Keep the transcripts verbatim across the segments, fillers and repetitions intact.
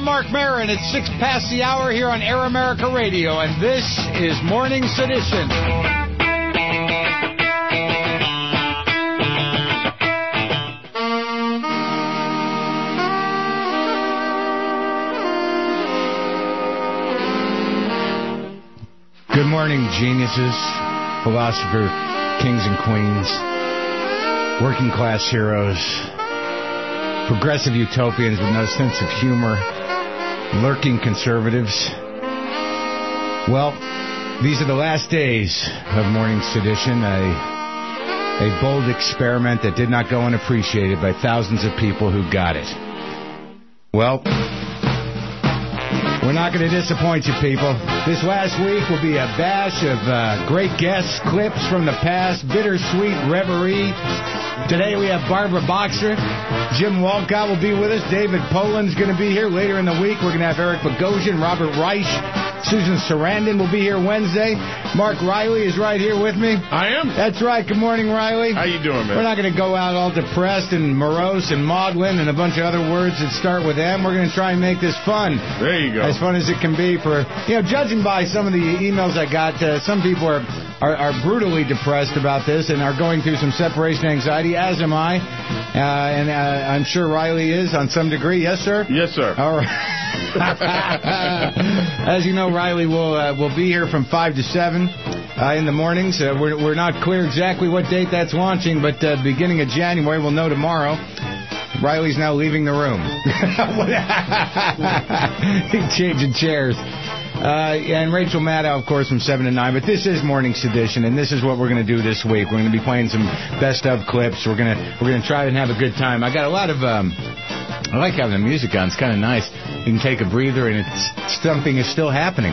Marc Maron. It's six past the hour here on Air America Radio, and this is Morning Sedition. Good morning, geniuses, philosopher, kings and queens, working class heroes, progressive utopians with no sense of humor, lurking conservatives. Well, these are the last days of Morning Sedition, a, a bold experiment that did not go unappreciated by thousands of people who got it. Well, we're not going to disappoint you, people. This last week will be a bash of uh, great guests, clips from the past, bittersweet reverie. Today we have Barbara Boxer. Jim Walcott will be with us. David Poland's going to be here. Later in the week, we're going to have Eric Bogosian, Robert Reich. Susan Sarandon will be here Wednesday. Mark Riley is right here with me. I am. That's right. Good morning, Riley. How you doing, man? We're not going to go out all depressed and morose and maudlin and a bunch of other words that start with M. We're going to try and make this fun. There you go. As fun as it can be for, you know, judging by some of the emails I got, uh, some people are, are, are brutally depressed about this and are going through some separation anxiety, as am I. Uh, and uh, I'm sure Riley is on some degree. Yes, sir? Yes, sir. All right. As you know, Riley will uh, will be here from five to seven uh, in the mornings. Uh, we're, we're not clear exactly what date that's launching, but uh, beginning of January, we'll know tomorrow. Riley's now leaving the room. Changing chairs. Uh, and Rachel Maddow, of course, from seven to nine. But this is Morning Sedition, and this is what we're going to do this week. We're going to be playing some best-of clips. We're going to we're going to try and have a good time. I got a lot of... Um, I like having the music on. It's kind of nice. You can take a breather, and it's something is still happening.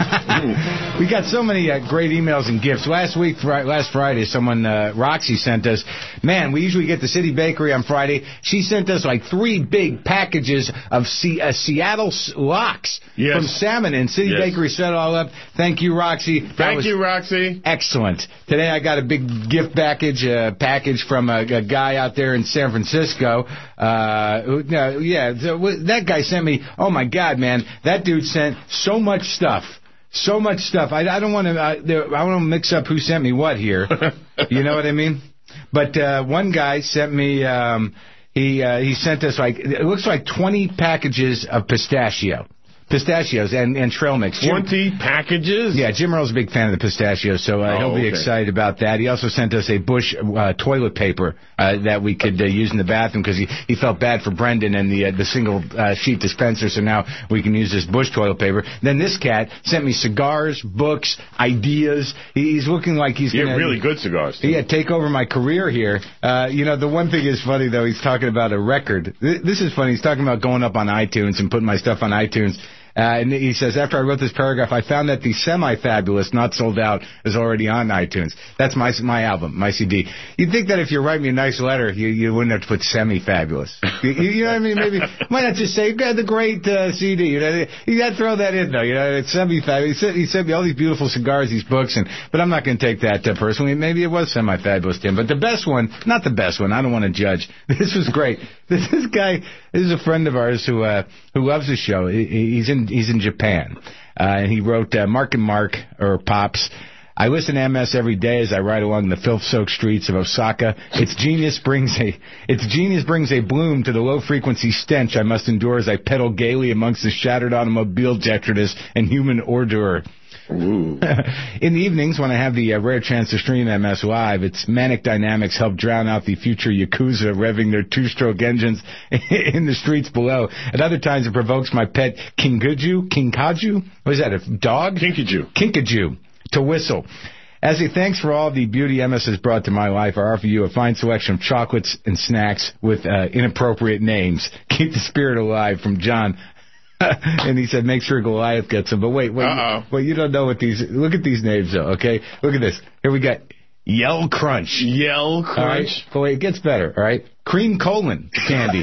We got so many uh, great emails and gifts. Last week, fr- last Friday, someone, uh, Roxy, sent us, man, we usually get the City Bakery on Friday. She sent us like three big packages of C- uh, Seattle lox yes. from salmon, and City yes. Bakery set it all up. Thank you, Roxy. That Thank you, Roxy. Excellent. Today I got a big gift package, uh, package from a, a guy out there in San Francisco. Uh, who, no, yeah, that guy sent me, oh my God, man, that dude sent so much stuff. So much stuff. I, I don't want to. Uh, I don't want to mix up who sent me what here. You know what I mean? But uh, one guy sent me. Um, he uh, he sent us like it looks like twenty packages of pistachio. Pistachios and, and trail mix. Jim, twenty packages? Yeah, Jim Earl's a big fan of the pistachios, so uh, oh, he'll be okay. excited about that. He also sent us a Bush uh, toilet paper uh, that we could uh, use in the bathroom because he, he felt bad for Brendan and the uh, the single uh, sheet dispenser, so now we can use this Bush toilet paper. Then this cat sent me cigars, books, ideas. He, he's looking like he's going to... Yeah, really good cigars, too. Yeah, take over my career here. Uh, you know, the one thing is funny, though, he's talking about a record. This is funny. He's talking about going up on iTunes and putting my stuff on iTunes. Uh, and he says, after I wrote this paragraph, I found that the Semi-Fabulous, Not Sold Out, is already on iTunes. That's my my album, my C D. You'd think that if you write me a nice letter, you, you wouldn't have to put Semi-Fabulous. you, you know what I mean? Maybe why not just say, the great uh, C D? You know, you got to throw that in, though. You know, it's Semi-Fabulous. He sent, he sent me all these beautiful cigars, these books, and but I'm not going to take that uh, personally. Maybe it was Semi-Fabulous, Tim. But the best one, not the best one. I don't want to judge. This was great. This, this guy, this is a friend of ours who uh, who loves the show. He, he's in he's in Japan. Uh, and he wrote, uh, Mark and Mark, or Pops, I listen to M S every day as I ride along the filth-soaked streets of Osaka. Its genius brings a its genius brings a bloom to the low-frequency stench I must endure as I pedal gaily amongst the shattered automobile detritus and human ordure. Ooh. In the evenings, when I have the uh, rare chance to stream M S live, its manic dynamics help drown out the future Yakuza revving their two-stroke engines in the streets below. At other times, it provokes my pet Kinkaju, Kinkaju? What is that, a dog? Kinkaju. Kinkaju, to whistle. As a thanks for all the beauty M S has brought to my life, I offer you a fine selection of chocolates and snacks with uh, inappropriate names. Keep the spirit alive, from John. And he said, make sure Goliath gets them. But wait, wait, Uh-oh. wait, you don't know what these... Look at these names, though, okay? Look at this. Here we got Yell Crunch. Yell Crunch. All right? But wait, it gets better, all right? Cream Colon candy.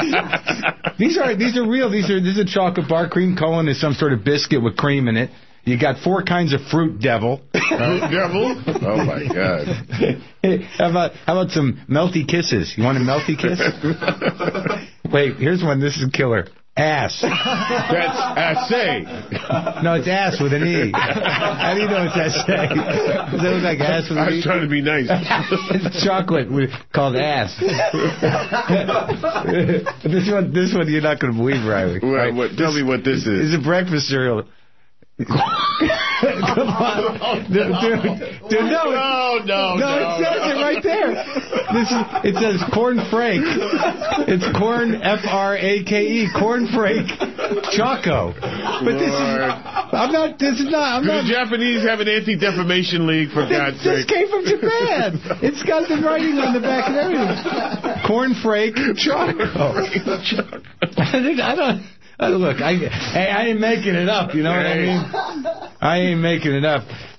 These are these are real. These are This is a chocolate bar. Cream Colon is some sort of biscuit with cream in it. You got four kinds of Fruit Devil. Fruit Devil? Oh, my God. how about how about some Melty Kisses? You want a Melty Kiss? Wait, here's one. This is killer. Ass. That's assay. No, it's ass with an E. How do you know it's assay? Does that look like ass with an E? I was trying to be nice. It's chocolate with, called ass. this one, this one you're not going to believe, Riley. Well, Right? what, tell me what this is. It's a breakfast cereal. Come on, dude, dude, dude, no, No, no, no, no. it says it right there. This is, it says corn frake. It's corn, F R A K E, corn frake, choco. But this is, I'm not, this is not, I'm Do not. the Japanese have an anti-defamation league, for God's This, this sake? came from Japan. It's got the writing on the back and everything. Corn frake, choco. I think, I don't. Uh, look, I, hey, I ain't making it up, you know what I mean? I ain't making it up.